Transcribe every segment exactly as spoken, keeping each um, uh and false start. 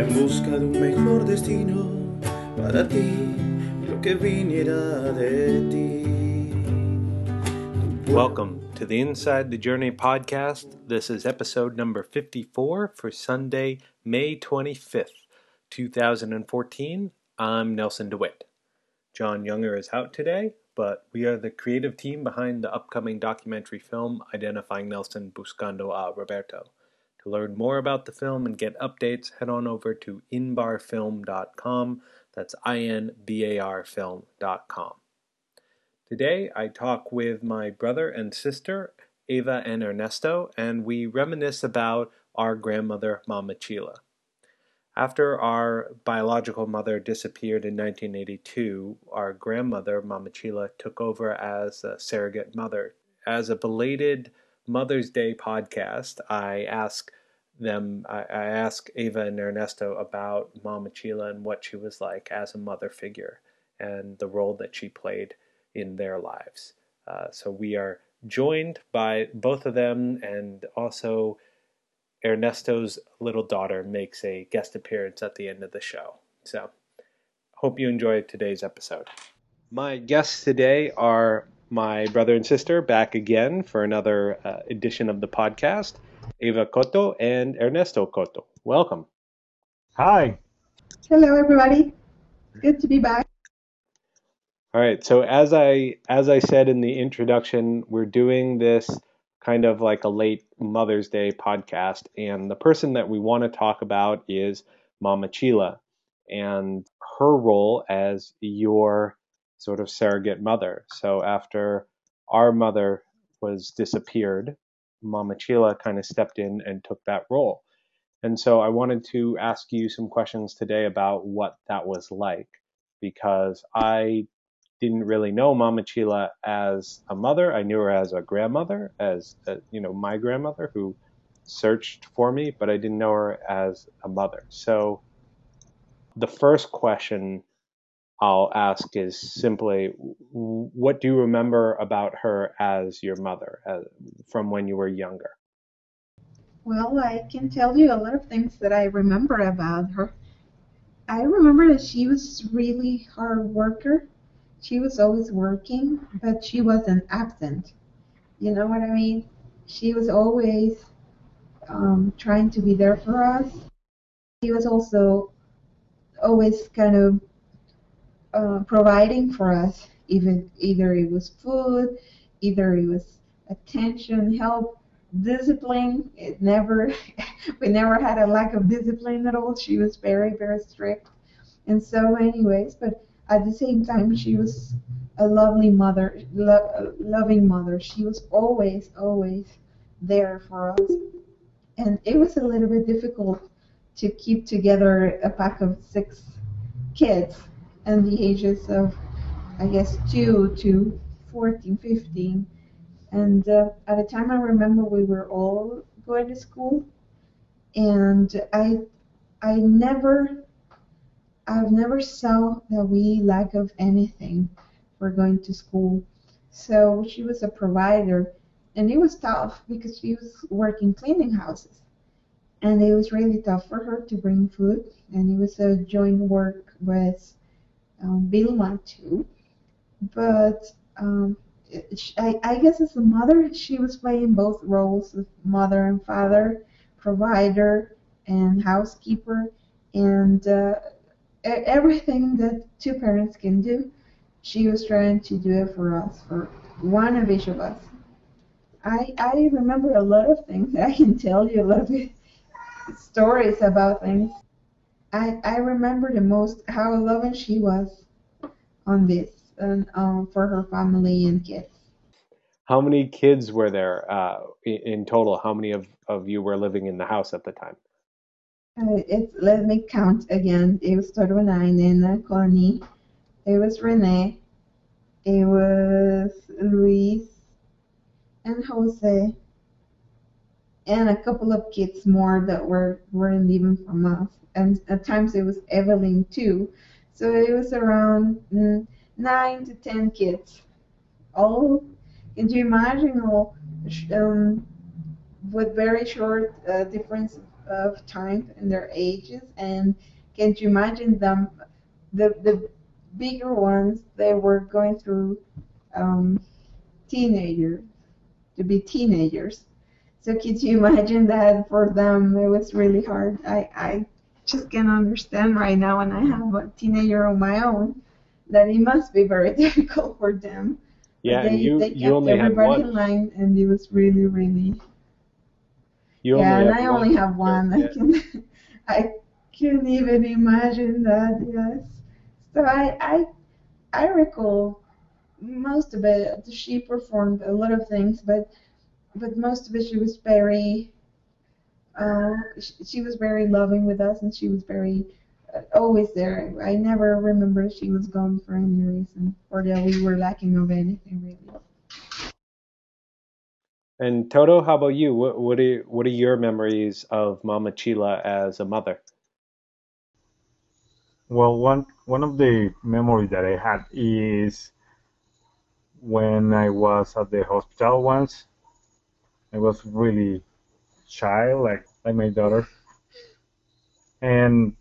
en busca de un mejor destino para ti, lo que viniera de ti. Welcome to the Inside the Journey podcast. This is episode number fifty-four for Sunday, May twenty-fifth, twenty fourteen. I'm Nelson DeWitt. John Younger is out today, but we are the creative team behind the upcoming documentary film Identifying Nelson Buscando a Roberto. To learn more about the film and get updates, head on over to inbar film dot com. That's I N B A R film dot com. Today, I talk with my brother and sister, Eva and Ernesto, and we reminisce about our grandmother, Mama Chila. After our biological mother disappeared in nineteen eighty-two, our grandmother, Mama Chila, took over as a surrogate mother. As a belated Mother's Day podcast, I ask them, I, I ask Eva and Ernesto about Mama Chila and what she was like as a mother figure and the role that she played in their lives. Uh, so we are joined by both of them, and also Ernesto's little daughter makes a guest appearance at the end of the show. So hope you enjoyed today's episode. My guests today are my brother and sister back again for another uh, edition of the podcast, Eva Cotto and Ernesto Cotto. Welcome. Hi. Hello, everybody. Good to be back. All right. So as I as I said in the introduction, we're doing this kind of like a late Mother's Day podcast, and the person that we want to talk about is Mama Chila and her role as your sort of surrogate mother. So after our mother was disappeared, Mama Chila kind of stepped in and took that role. And so I wanted to ask you some questions today about what that was like, because I didn't really know Mama Chila as a mother. I knew her as a grandmother, as a, you know, my grandmother who searched for me, but I didn't know her as a mother. So the first question I'll ask is simply, what do you remember about her as your mother, as, from when you were younger? Well, I can tell you a lot of things that I remember about her. I remember that she was really hard worker. She was always working, but she wasn't absent. You know what I mean? She was always um, trying to be there for us. She was also always kind of uh, providing for us. Even either it was food, either it was attention, help, discipline. It never, we never had a lack of discipline at all. She was very, very strict. And so, anyways, but at the same time, she was a lovely mother, lo- loving mother. She was always, always there for us. And it was a little bit difficult to keep together a pack of six kids and the ages of, I guess, two to fourteen, fifteen. And uh, at the time, I remember we were all going to school. And I, I never... I've never saw that we lack of anything for going to school. So she was a provider, and it was tough because she was working cleaning houses. And it was really tough for her to bring food, and it was a joint work with um, Vilma too. But um, I, I guess as a mother, she was playing both roles of mother and father, provider and housekeeper, and uh, everything that two parents can do, she was trying to do it for us, for one of each of us. I I remember a lot of things. I can tell you a lot of stories about things. I I remember the most how loving she was on this and um, for her family and kids. How many kids were there uh, in total? How many of, of you were living in the house at the time? Uh, it, let me count again. It was Torunay, Nena, Connie. It was Renee. It was Luis and Jose. And a couple of kids more that were, weren't even from us. And at times it was Evelyn too. So it was around mm, nine to ten kids. All, can you imagine all um, with very short uh, difference of time and their ages. And can't you imagine them, the the bigger ones, they were going through um, teenager to be teenagers. So could you imagine that for them it was really hard? I, I just can't understand right now, and I have a teenager of my own, that it must be very difficult for them. Yeah, But and they, you they you kept only had everybody in one. line, and it was really, really, You yeah, only and have I one only have sister. one. I Yeah. can I can't even imagine that, yes. So I I I recall most of it. She performed a lot of things, but but most of it she was very uh, she, she was very loving with us, and she was very uh, always there. I never remember she was gone for any reason, or that we were lacking of anything really. And Toto, how about you? What what are what are your memories of Mama Chila as a mother? Well, one one of the memories that I had is when I was at the hospital once. I was really shy, like like my daughter, and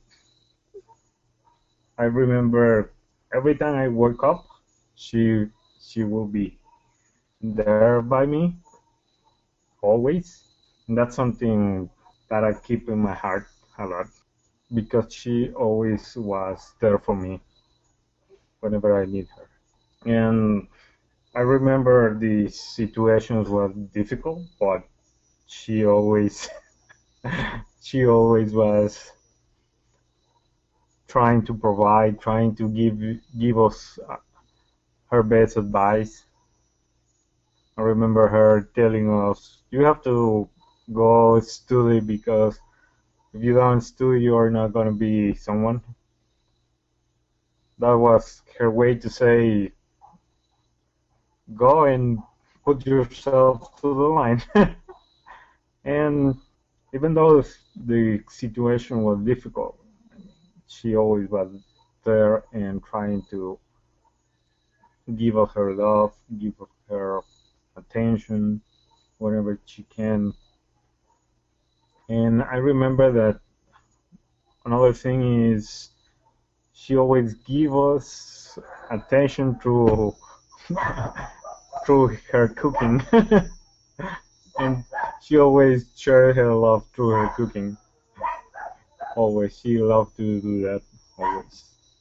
I remember every time I woke up, she she will be there by me always, and that's something that I keep in my heart a lot because she always was there for me whenever I need her. And I remember the situations were difficult, but she always she always was trying to provide, trying to give give us uh, her best advice. I remember her telling us, "You have to go study because if you don't study, you're not gonna be someone." That was her way to say, "Go and put yourself to the line." And even though the situation was difficult, she always was there and trying to give us her love, give her attention whenever she can. And I remember that another thing is she always give us attention through through her cooking, and she always share her love through her cooking. Always, she loved to do that. Always.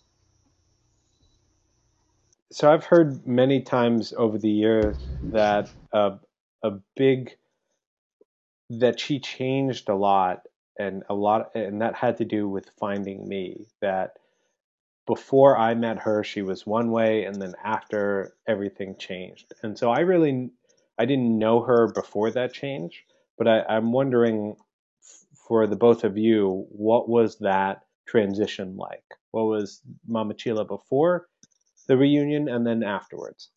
So I've heard many times over the years that uh, a big that she changed a lot, and a lot and that had to do with finding me. That before I met her, she was one way, and then after, everything changed. And so I really, I didn't know her before that change, but I, I'm wondering, for the both of you, what was that transition like? What was Mama Chila before the reunion and then afterwards?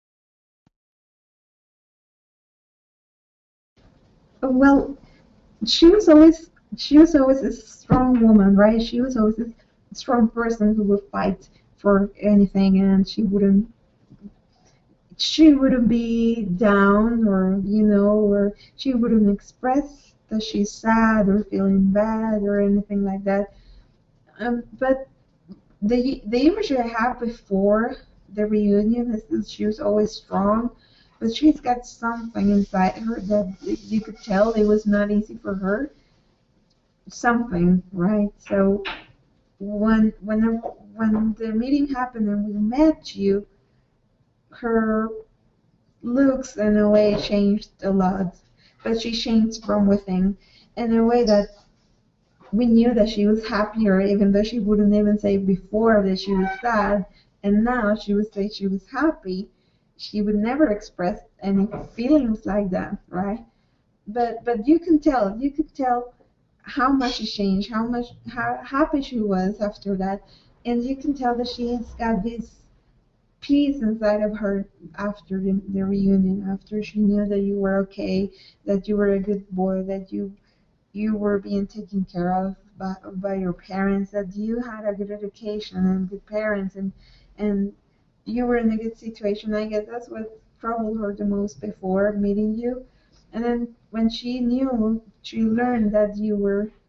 Well, she was always she was always a strong woman, right? She was always a strong person who would fight for anything, and she wouldn't she wouldn't be down, or you know, or she wouldn't express that she's sad or feeling bad or anything like that. Um, but the the image I have before the reunion is that she was always strong, but she's got something inside her that you could tell it was not easy for her. Something, right? So when when the, when the meeting happened and we met you, her looks in a way changed a lot, but she changed from within in a way that we knew that she was happier, even though she wouldn't even say before that she was sad, and now she would say she was happy. She would never express any feelings like that, right? But but you can tell, you could tell how much she changed, how much how happy she was after that, and you can tell that she has got this peace inside of her after the, the reunion, after she knew that you were okay, that you were a good boy, that you you were being taken care of by, by your parents, that you had a good education and good parents, and and you were in a good situation. I guess that's what troubled her the most before meeting you. And then when she knew, she learned that you were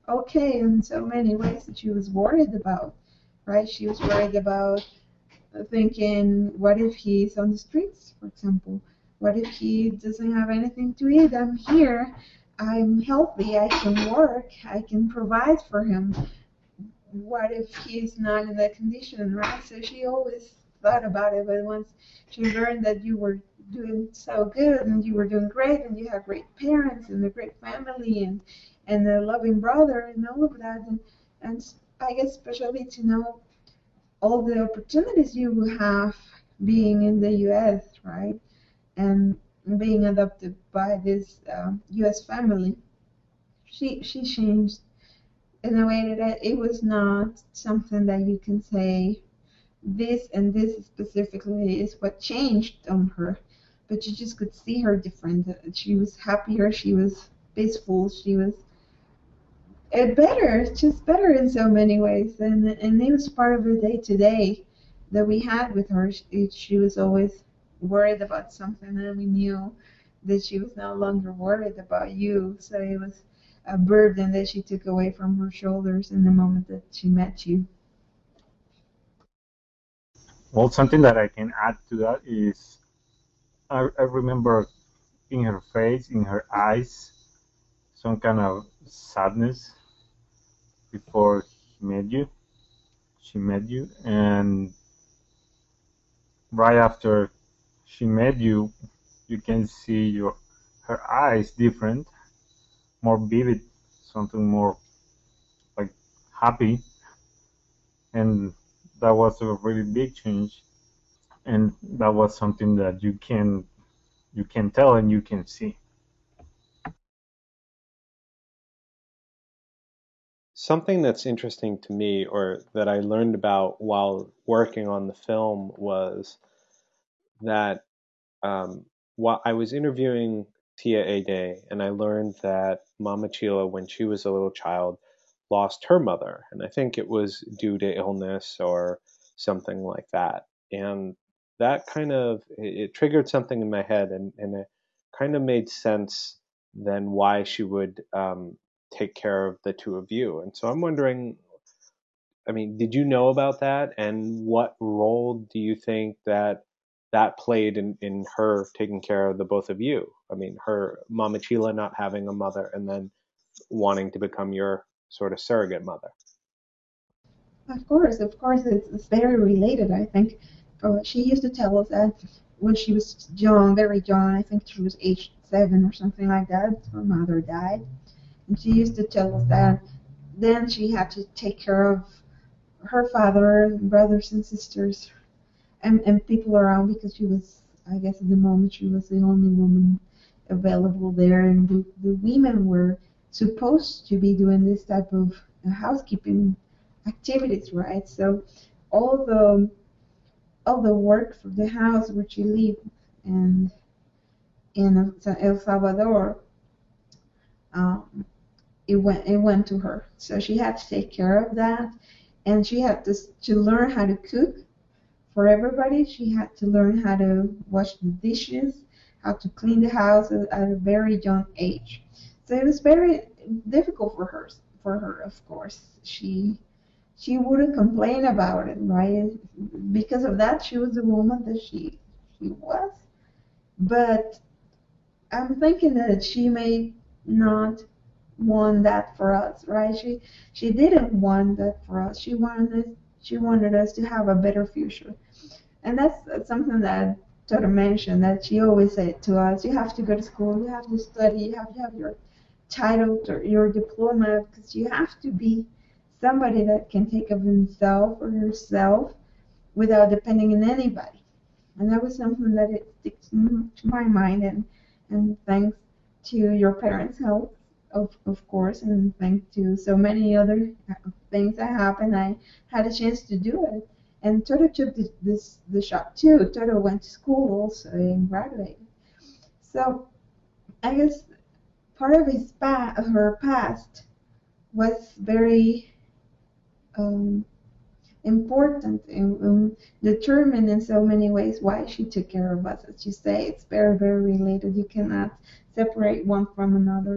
okay in so many ways that she was worried about, right? She was worried about thinking, what if he's on the streets, for example? What if he doesn't have anything to eat? I'm here. I'm healthy. I can work. I can provide for him. What if he's not in that condition, right? So she always thought about it, but once she learned that you were doing so good and you were doing great and you have great parents and a great family and and a loving brother and all of that, and and I guess especially to know all the opportunities you have being in the U S, right? And being adopted by this um, U S family, she she changed in a way that it was not something that you can say this and this specifically is what changed on her, but you just could see her different. She was happier, she was peaceful, she was uh, better, just better in so many ways, and and it was part of the day to day that we had with her. She, she was always worried about something, and we knew that she was no longer worried about you. So it was a burden that she took away from her shoulders in the moment that she met you. Well, something that I can add to that is I, I remember in her face, in her eyes, some kind of sadness before he met you. She met you, and right after she met you, you can see your her eyes different, more vivid, something more like happy, and that was a really big change, and that was something that you can you can tell and you can see. Something that's interesting to me, or that I learned about while working on the film, was that um, while I was interviewing Tia Ade, and I learned that Mama Chila, when she was a little child, lost her mother, and I think it was due to illness or something like that. And that kind of it, it triggered something in my head, and, and it kind of made sense then why she would um, take care of the two of you. And so I'm wondering, I mean, did you know about that? And what role do you think that that played in, in her taking care of the both of you? I mean, her Mama Chila not having a mother and then wanting to become your sort of surrogate mother. Of course, of course, it's, it's very related, I think. Uh, she used to tell us that when she was young, very young, I think she was age seven or something like that, her mother died. And she used to tell us that then she had to take care of her father, brothers and sisters, and, and people around because she was, I guess, at the moment she was the only woman available there, and the, the women were supposed to be doing this type of housekeeping activities, right? So all the all the work for the house where she lived and in El Salvador, um, it went it went to her. So she had to take care of that, and she had to to learn how to cook for everybody. She had to learn how to wash the dishes, how to clean the house at, at a very young age. So it was very difficult for her. For her, of course, she she wouldn't complain about it, right? Because of that, she was the woman that she she was. But I'm thinking that she may not want that for us, right? She she didn't want that for us. She wanted she wanted us to have a better future. And that's, that's something that Toto mentioned, that she always said to us, you have to go to school, you have to study, you have to have your title, or your diploma, because you have to be somebody that can take care of himself or herself without depending on anybody. And that was something that it sticks to my mind, and, and thanks to your parents' help, of, of course, and thanks to so many other things that happened, I had a chance to do it. And Toto took this, this the shot too. Toto went to school also and graduated. So I guess part of his pa- her past was very um, important and um, determined in so many ways why she took care of us. As you say, it's very, very related. You cannot separate one from another.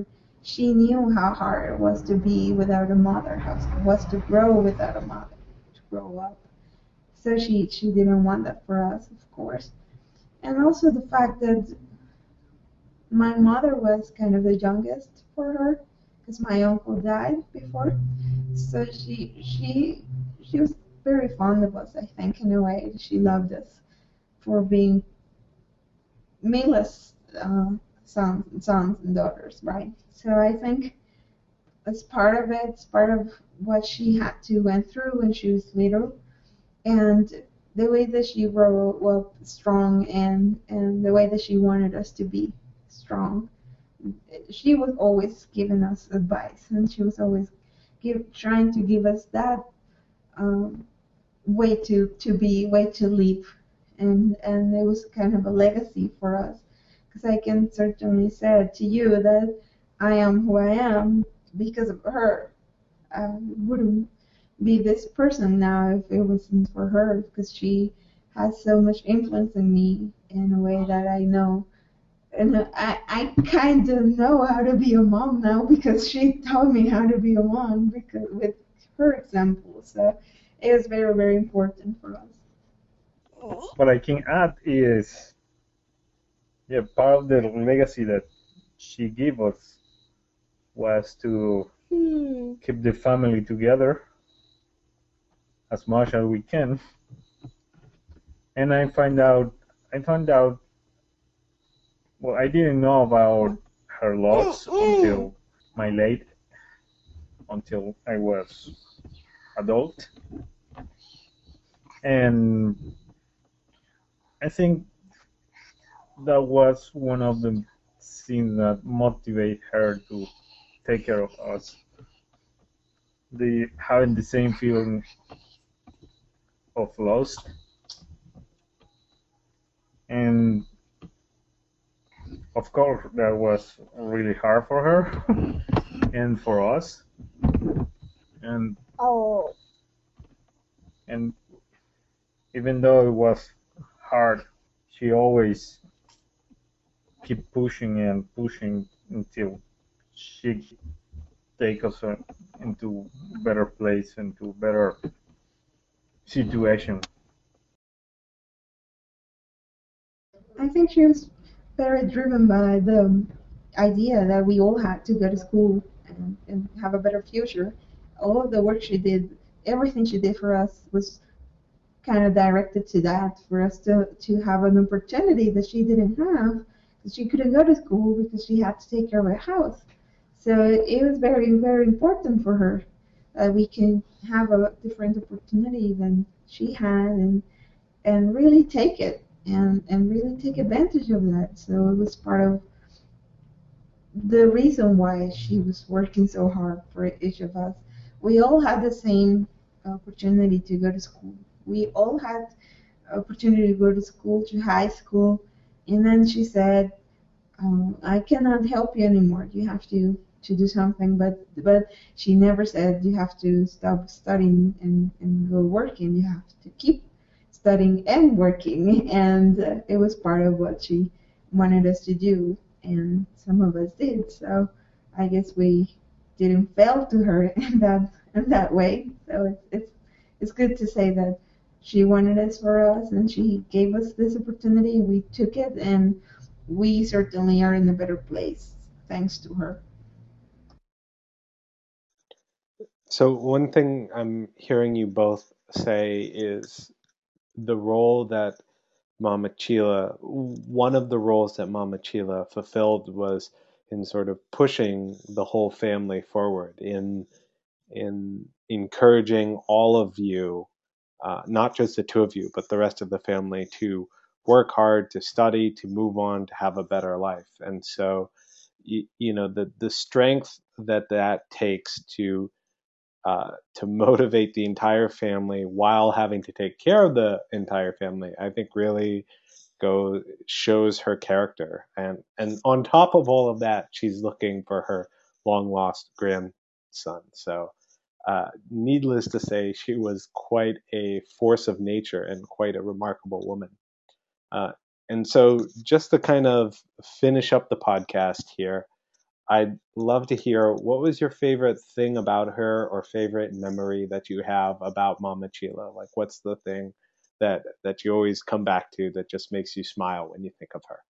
she knew how hard it was to be without a mother, how it was to grow without a mother, to grow up. So she she didn't want that for us, of course. And also the fact that my mother was kind of the youngest for her, because my uncle died before. So she she she was very fond of us, I think, in a way. She loved us for being Mila's uh, sons, sons and daughters, right? So I think as part of it, it's part of what she had to went through when she was little, and the way that she grew up strong, and and the way that she wanted us to be strong. She was always giving us advice, and she was always give, trying to give us that um, way to, to be, way to live, and and it was kind of a legacy for us. Because I can certainly say to you that I am who I am because of her. I wouldn't be this person now if it wasn't for her, because she has so much influence in me in a way that I know. And I, I kind of know how to be a mom now because she taught me how to be a mom because with her example. So it was very, very important for us. What I can add is, yeah, part of the legacy that she gave us was to keep the family together as much as we can. And I find out, I found out, well, I didn't know about her loss until my late, until I was adult. And I think that was one of the things that motivate her to take care of us. The having the same feeling of loss, and of course that was really hard for her and for us. And Oh. and even though it was hard, she always keep pushing and pushing until she take us uh, into better place, into better situation. I think she was very driven by the idea that we all had to go to school and, and have a better future. All of the work she did, everything she did for us was kind of directed to that, for us to, to have an opportunity that she didn't have, because she couldn't go to school because she had to take care of a house. So it was very, very important for her that we can have a different opportunity than she had, and and really take it, and and really take advantage of that. So it was part of the reason why she was working so hard for each of us. We all had the same opportunity to go to school. We all had opportunity to go to school, to high school, and then she said, um, "I cannot help you anymore. You have to to do something." But but she never said you have to stop studying and and go working. You have to keep studying and working, and uh, it was part of what she wanted us to do, and some of us did. So I guess we didn't fail to her in that in that way. So it's it's it's good to say that she wanted us for us, and she gave us this opportunity. We took it, and we certainly are in a better place thanks to her. So one thing I'm hearing you both say is the role that Mama Chila, one of the roles that Mama Chila fulfilled was in sort of pushing the whole family forward, in in encouraging all of you, uh, not just the two of you, but the rest of the family, to work hard, to study, to move on, to have a better life. And so, you, you know, the the strength that that takes to uh, to motivate the entire family while having to take care of the entire family, I think really go shows her character. And and on top of all of that, she's looking for her long lost grandson. So, uh, needless to say, she was quite a force of nature and quite a remarkable woman. Uh, and so, just to kind of finish up the podcast here, I'd love to hear, what was your favorite thing about her or favorite memory that you have about Mama Chila? Like, what's the thing that that you always come back to that just makes you smile when you think of her?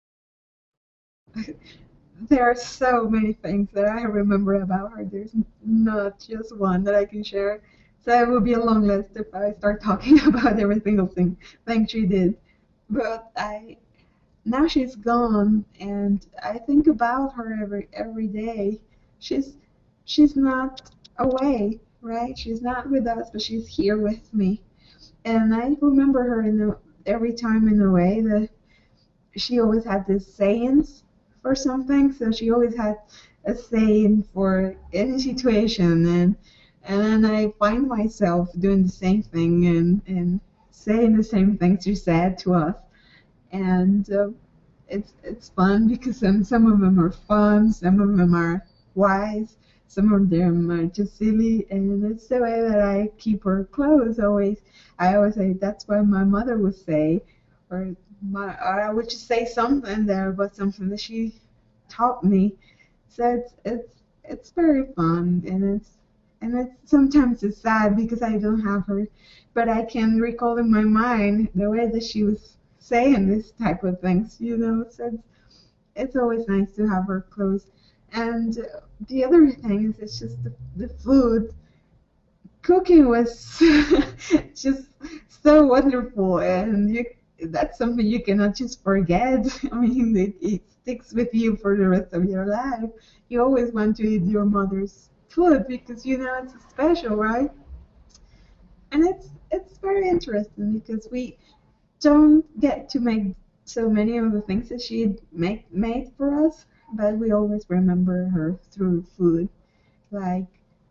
There are so many things that I remember about her. There's not just one that I can share. So it would be a long list if I start talking about every single thing thing she did. But I now she's gone, and I think about her every every day. She's she's not away, right? She's not with us, but she's here with me. And I remember her in a, every time in a way that she always had this sayings for something. So she always had a saying for any situation, and and then I find myself doing the same thing and and saying the same things she said to us. And uh, it's it's fun because some some of them are fun, some of them are wise, some of them are just silly, and it's the way that I keep her close. Always, I always say that's what my mother would say, or my or I would just say something there about something that she taught me. So it's it's it's very fun, and it's and it's sometimes it's sad because I don't have her, but I can recall in my mind the way that she was saying this type of things, you know. So it's, it's always nice to have her close. And uh, the other thing is, it's just the, the food. Cooking was just so wonderful, and you, that's something you cannot just forget. I mean, it, it sticks with you for the rest of your life. You always want to eat your mother's food because you know it's special, right? And it's it's very interesting because we don't get to make so many of the things that she make made for us, but we always remember her through food. Like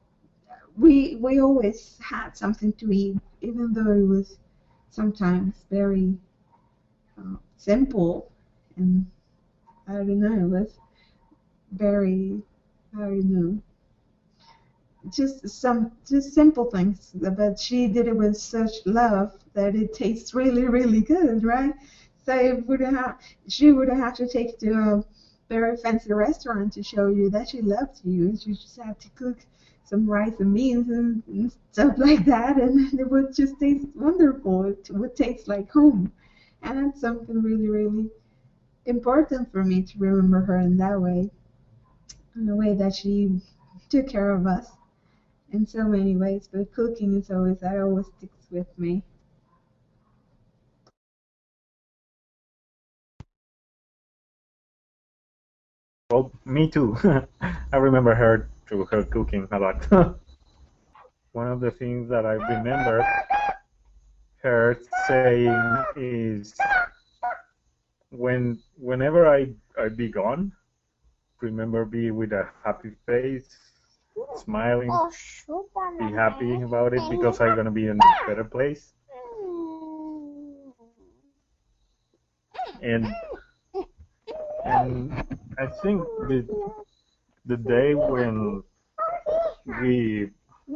we we always had something to eat, even though it was sometimes very uh, simple, and I don't know, it was very I don't know, just some just simple things, but she did it with such love that it tastes really really good, right? So it would have she would have to take to a very fancy restaurant to show you that she loves you. She just had to cook some rice and beans and, and stuff like that, and it would just taste wonderful. It would taste like home, and that's something really really important for me to remember her in that way, in the way that she took care of us in so many ways, but cooking is always that always sticks with me. Well, me too. I remember her through her cooking a lot. One of the things that I remember her saying is when whenever I I be gone, remember be with a happy face, smiling, be happy about it because I'm gonna be in a better place. And and I think the the day when we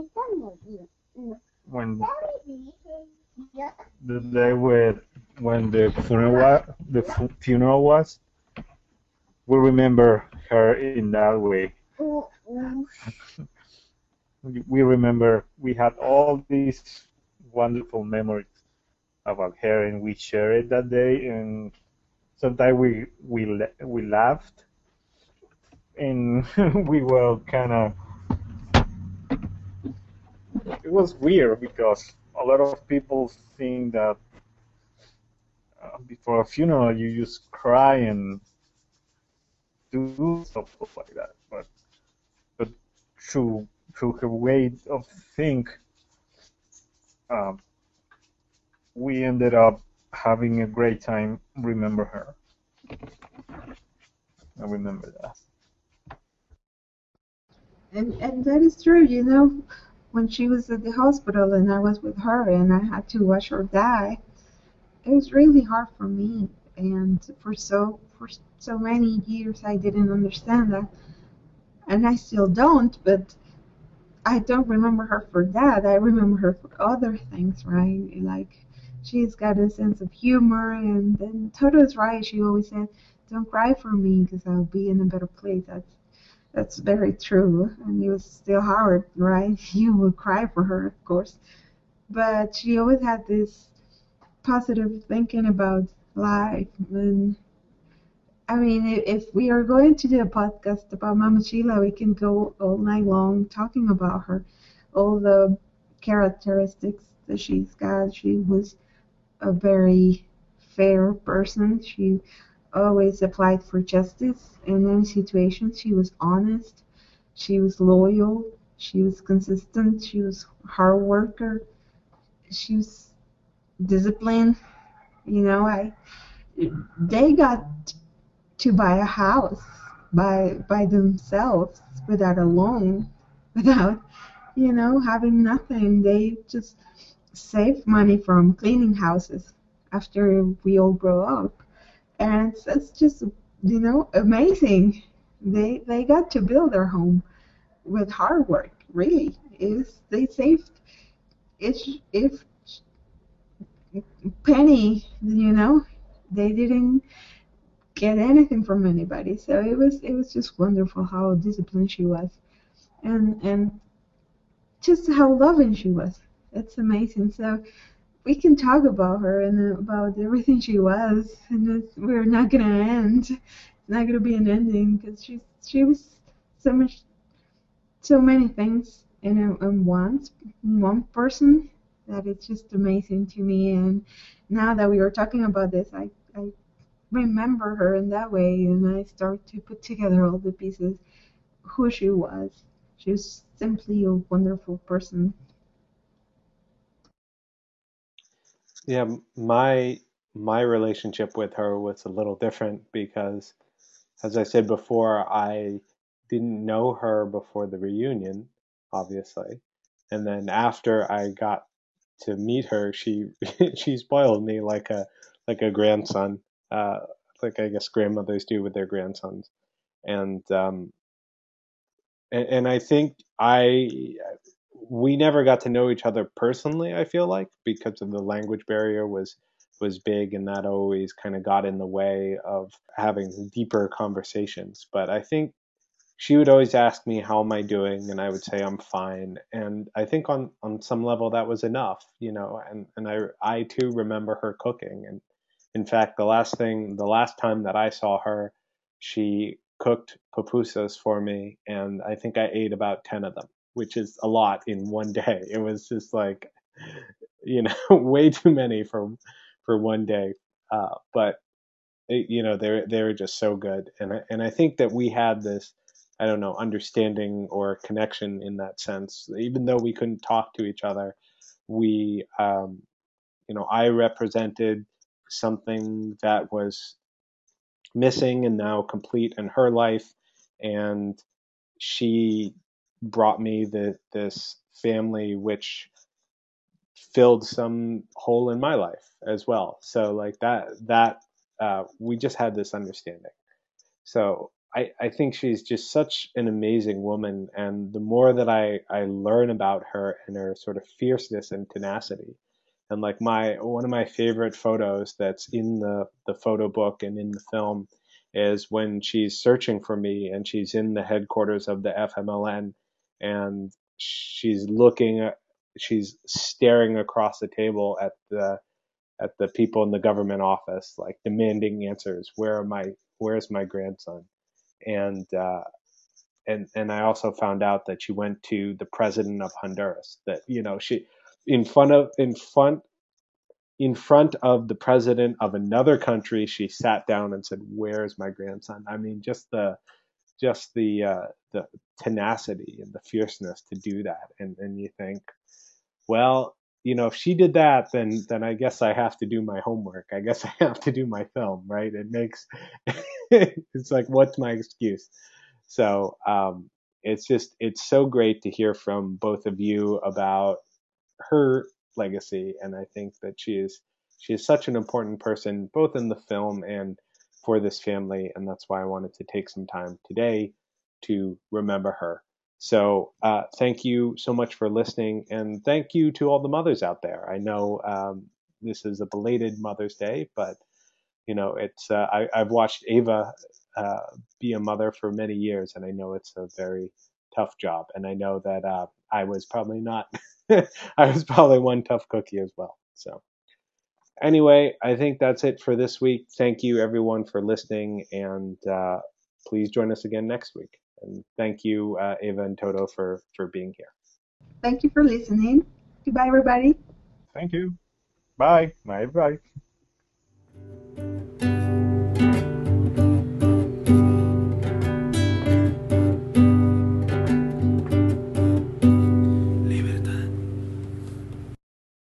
when the day with when the funeral wa- the fu- funeral was, we remember her in that way. We we remember we had all these wonderful memories about her, and we shared it that day. And sometimes we we la- we laughed, and we were kind of. It was weird because a lot of people think that uh, before a funeral you just cry and do stuff like that. But but through through her way of think, um, we ended up having a great time. Remember her. I remember that. And and that is true, you know, when she was at the hospital and I was with her and I had to watch her die, it was really hard for me. And for so for so many years I didn't understand that, and I still don't. But I don't remember her for that. I remember her for other things, right? Like she's got a sense of humor, and then Toto is right. She always said, "Don't cry for me because I'll be in a better place." That's That's very true. And it was still hard, right? You would cry for her, of course. But she always had this positive thinking about life. And I mean, i- if we are going to do a podcast about Mama Sheila, we can go all night long talking about her, all the characteristics that she's got. She was a very fair person. She always applied for justice in any situation. She was honest. She was loyal. She was consistent. She was a hard worker. She was disciplined. You know, I they got to buy a house by by themselves without a loan, without you know having nothing. They just saved money from cleaning houses after we all grow up, and it's, it's just you know amazing. They they got to build their home with hard work. Really, is they saved each if penny. You know, they didn't get anything from anybody. So it was it was just wonderful how disciplined she was, and and just how loving she was. It's amazing. So we can talk about her and about everything she was, and it's, we're not gonna end. It's not gonna be an ending because she she was so much so many things in, a, in one in one person that it's just amazing to me. And now that we were talking about this, I I remember her in that way, and I start to put together all the pieces, who she was. She was simply a wonderful person. Yeah, my my relationship with her was a little different because, as I said before, I didn't know her before the reunion, obviously. And then after I got to meet her, she she spoiled me like a like a grandson, uh, like I guess grandmothers do with their grandsons. And um, and, and I think I we never got to know each other personally. I feel like because of the language barrier was was big, and that always kind of got in the way of having deeper conversations. But I think she would always ask me how am I doing, and I would say I'm fine. And I think on on some level that was enough, you know. And and I I too remember her cooking. And in fact, the last thing the last time that I saw her, she cooked pupusas for me, and I think I ate about ten of them, which is a lot in one day. It was just like, you know, way too many for for one day. Uh, but it, you know, they they were just so good. And I, and I think that we had this, I don't know, understanding or connection in that sense. Even though we couldn't talk to each other, we um, you know, I represented something that was missing and now complete in her life, and she brought me the this family which filled some hole in my life as well. So like that that uh, we just had this understanding. So I, I think she's just such an amazing woman, and the more that I, I learn about her and her sort of fierceness and tenacity, and like my one of my favorite photos that's in the the photo book and in the film is when she's searching for me and she's in the headquarters of the F M L N, and she's looking at she's staring across the table at the at the people in the government office, like demanding answers. Where are my where's my grandson? And uh, and and I also found out that she went to the president of Honduras. That you know she in front of in front in front of the president of another country, she sat down and said, "Where's my grandson?" I mean, just the just the uh, the tenacity and the fierceness to do that. And and you think, well, you know, if she did that, then then I guess I have to do my homework. I guess I have to do my film, right? It makes it's like, what's my excuse? So um, it's just it's so great to hear from both of you about her legacy, and I think that she is she is such an important person, both in the film and for this family, and that's why I wanted to take some time today to remember her. So uh, thank you so much for listening, and thank you to all the mothers out there. I know um, this is a belated Mother's Day, but you know it's uh, I, I've watched Ava uh, be a mother for many years, and I know it's a very tough job. And I know that uh, I was probably not, I was probably one tough cookie as well. So anyway, I think that's it for this week. Thank you everyone for listening, and uh, please join us again next week. And thank you, uh, Ava and Toto, for, for being here. Thank you for listening. Goodbye, everybody. Thank you. Bye. Bye. Bye.